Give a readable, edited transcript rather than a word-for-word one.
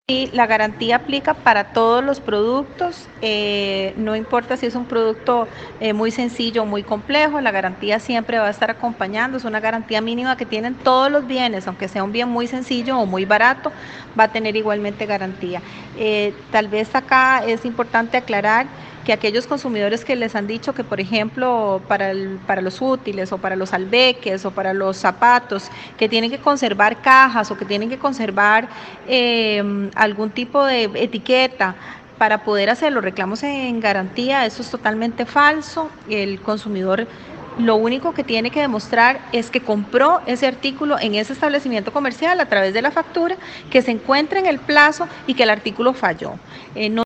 Sí, la garantía aplica para todos los productos, no importa si es un producto muy sencillo o muy complejo, la garantía siempre va a estar acompañando, es una garantía mínima que tienen todos los bienes, aunque sea un bien muy sencillo o muy barato, va a tener igualmente garantía. Tal vez acá es importante aclarar que aquellos consumidores que les han dicho que, por ejemplo, para los útiles o para los albeques o para los zapatos, que tienen que conservar cajas o que tienen que conservar algún tipo de etiqueta para poder hacer los reclamos en garantía, eso es totalmente falso. El consumidor lo único que tiene que demostrar es que compró ese artículo en ese establecimiento comercial a través de la factura, que se encuentra en el plazo y que el artículo falló. No